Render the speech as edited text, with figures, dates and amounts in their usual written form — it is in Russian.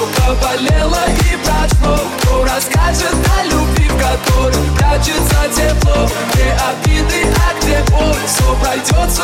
кто болело и прошло, кто расскажет о любви, в которой прячется тепло. Где обиды, а где боль, все пройдет,